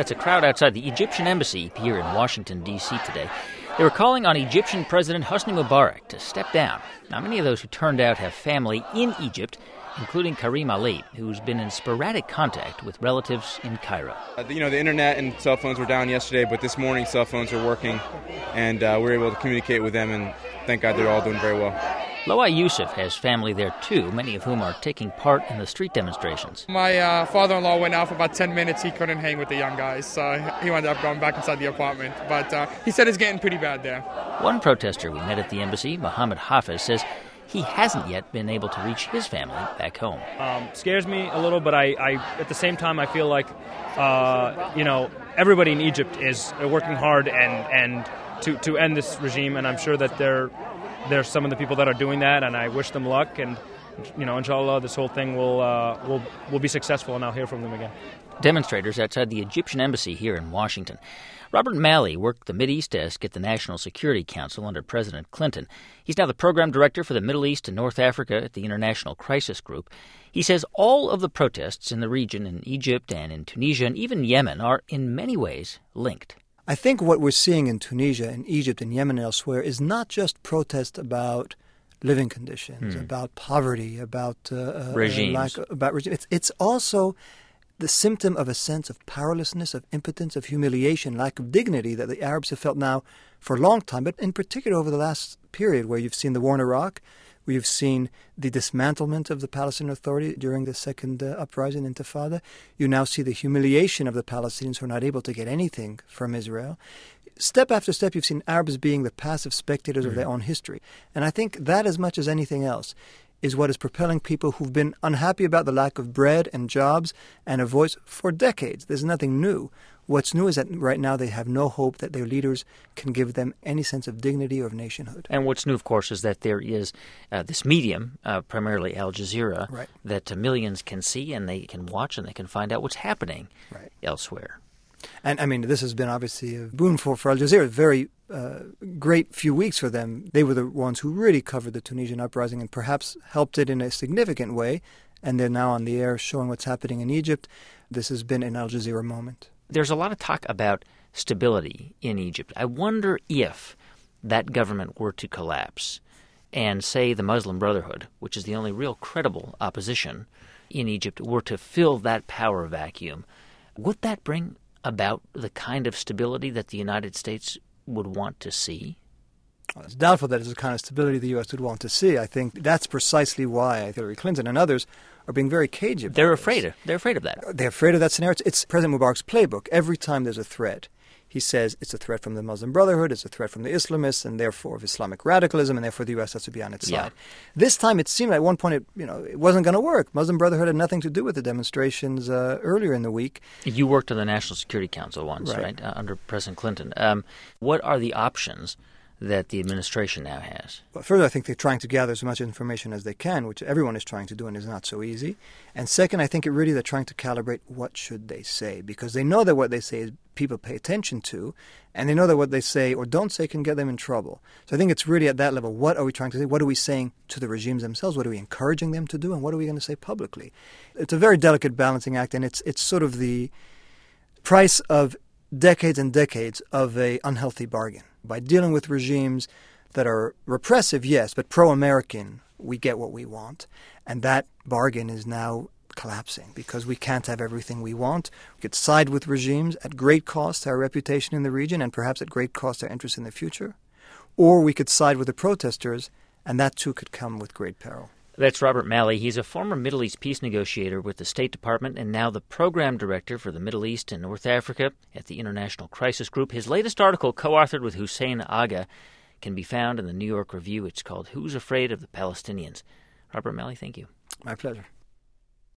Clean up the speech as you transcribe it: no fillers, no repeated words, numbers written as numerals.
That's a crowd outside the Egyptian embassy here in Washington, D.C. today. They were calling on Egyptian President Hosni Mubarak to step down. Now, many of those who turned out have family in Egypt, including Karim Ali, who's been in sporadic contact with relatives in Cairo. The internet and cell phones were down yesterday, but this morning cell phones are working, and we were able to communicate with them, and thank God they're all doing very well. Loa Youssef has family there, too, many of whom are taking part in the street demonstrations. My father-in-law went out for about 10 minutes. He couldn't hang with the young guys, so he ended up going back inside the apartment. But he said it's getting pretty bad there. One protester we met at the embassy, Mohammed Hafiz, says he hasn't yet been able to reach his family back home. Scares me a little, but I at the same time, I feel like, everybody in Egypt is working hard and to end this regime, and I'm sure that there's some of the people that are doing that, and I wish them luck, and inshallah, this whole thing will be successful, and I'll hear from them again. Demonstrators outside the Egyptian embassy here in Washington. Robert Malley worked the Mideast desk at the National Security Council under President Clinton. He's now the program director for the Middle East and North Africa at the International Crisis Group. He says all of the protests in the region, in Egypt and in Tunisia and even Yemen, are in many ways linked. I think what we're seeing in Tunisia and Egypt and Yemen and elsewhere is not just protest about living conditions, about poverty, about regimes. It's also the symptom of a sense of powerlessness, of impotence, of humiliation, lack of dignity that the Arabs have felt now for a long time, but in particular over the last period where you've seen the war in Iraq, where you've seen the dismantlement of the Palestinian Authority during the second uprising, Intifada. You now see the humiliation of the Palestinians who are not able to get anything from Israel. Step after step, you've seen Arabs being the passive spectators of their own history. And I think that, as much as anything else, is what is propelling people who've been unhappy about the lack of bread and jobs and a voice for decades. There's nothing new. What's new is that right now they have no hope that their leaders can give them any sense of dignity or of nationhood. And what's new, of course, is that there is this medium, primarily Al Jazeera, right, that millions can see and they can watch and they can find out what's happening elsewhere. And, I mean, this has been obviously a boon for Al Jazeera, a very great few weeks for them. They were the ones who really covered the Tunisian uprising and perhaps helped it in a significant way, and they're now on the air showing what's happening in Egypt. This has been an Al Jazeera moment. There's a lot of talk about stability in Egypt. I wonder if that government were to collapse and, say, the Muslim Brotherhood, which is the only real credible opposition in Egypt, were to fill that power vacuum, would that bring about the kind of stability that the United States would want to see? Well, it's doubtful that it's the kind of stability the U.S. would want to see. I think that's precisely why Hillary Clinton and others are being very cagey about They're afraid of that. They're afraid of that scenario. It's President Mubarak's playbook. Every time there's a threat, he says it's a threat from the Muslim Brotherhood, it's a threat from the Islamists, and therefore of Islamic radicalism, and therefore the U.S. has to be on its side. This time it seemed at one point it wasn't going to work. Muslim Brotherhood had nothing to do with the demonstrations earlier in the week. You worked on the National Security Council once, right? Under President Clinton. What are the options that the administration now has? Well, first, I think they're trying to gather as much information as they can, which everyone is trying to do and is not so easy. And second, I think they're trying to calibrate what should they say, because they know that what they say is people pay attention to, and they know that what they say or don't say can get them in trouble. So I think it's really at that level. What are we trying to say? What are we saying to the regimes themselves? What are we encouraging them to do? And what are we going to say publicly? It's a very delicate balancing act, and it's sort of the price of decades and decades of an unhealthy bargain. By dealing with regimes that are repressive, yes, but pro-American, we get what we want. And that bargain is now collapsing because we can't have everything we want. We could side with regimes at great cost to our reputation in the region and perhaps at great cost to our interests in the future. Or we could side with the protesters, and that too could come with great peril. That's Robert Malley. He's a former Middle East peace negotiator with the State Department and now the program director for the Middle East and North Africa at the International Crisis Group. His latest article, co-authored with Hussein Agha, can be found in the New York Review. It's called Who's Afraid of the Palestinians? Robert Malley, thank you. My pleasure.